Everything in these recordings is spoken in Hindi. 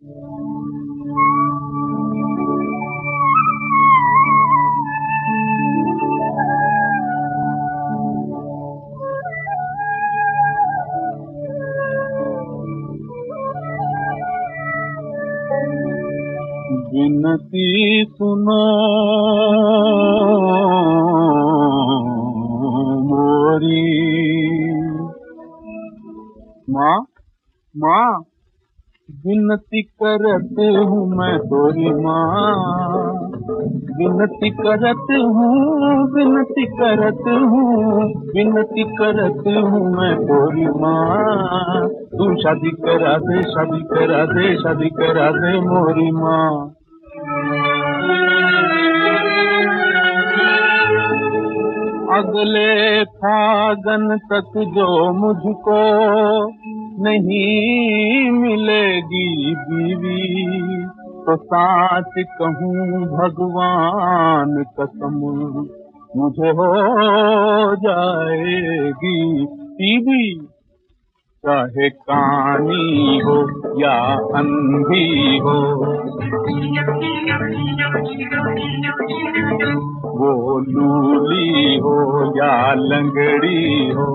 विनती सुनो मोरी माँ, माँ विनती करत हूँ मैं तोरी माँ, विनती करत हूँ, विनती करत हूँ, विनती करत हूँ मैं तोरी माँ। तू शादी करा दे, शादी करा दे, शादी करा दे मोरी माँ। अगले फागन तक जो मुझको नहीं मिलेगी बीवी, तो साच कहूँ भगवान कसम मुझे हो जाएगी बीवी। चाहे कानी हो या अंधी हो, वो लूली हो या लंगड़ी हो,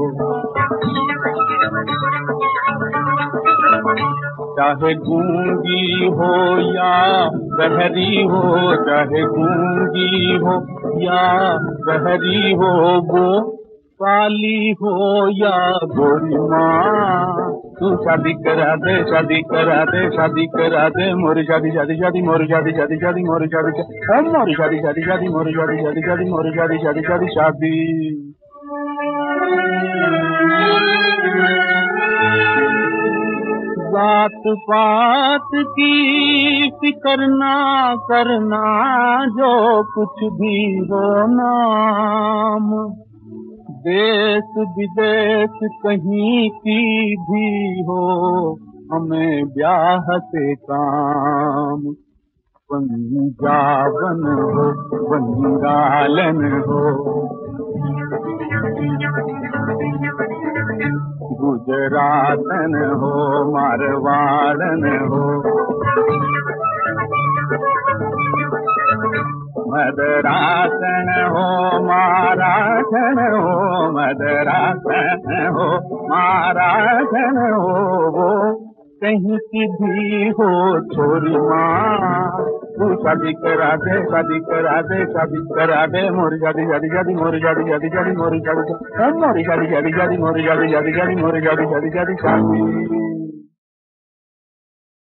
चाहे गूंगी हो या बहरी हो, चाहे गूंगी हो या बहरी हो, वो काली हो या गोरी माँ। तू शादी करा दे, शादी करा दे, शादी करा दे मोरी शादी, शादी शादी मोरी शादी, शादी शादी मोरी शादी, मोरी शादी, शादी शादी मोरी शादी, शादी शादी मोरी शादी, शादी शादी शादी। जात पात की फिक्र ना करना, जो कुछ भी हो नाम, देश विदेश कहीं की भी हो, हमें ब्याह से काम। पंजाबन हो बंगालन हो, गुजरातन हो मारवाड़न हो, मदरासन हो महाराजन हो, मदरासन हो महाराजन हो, वो कहीं की भी हो छोरी माँ। तू शादी करा दे, शादी करा दे, शादी करा दे मोरी शादी, शादी शादी मोरी शादी, शादी शादी मोरी शादी, मोरी शादी, शादी शादी मोरी शादी, शादी शादी मोरी शादी, शादी शादी शादी।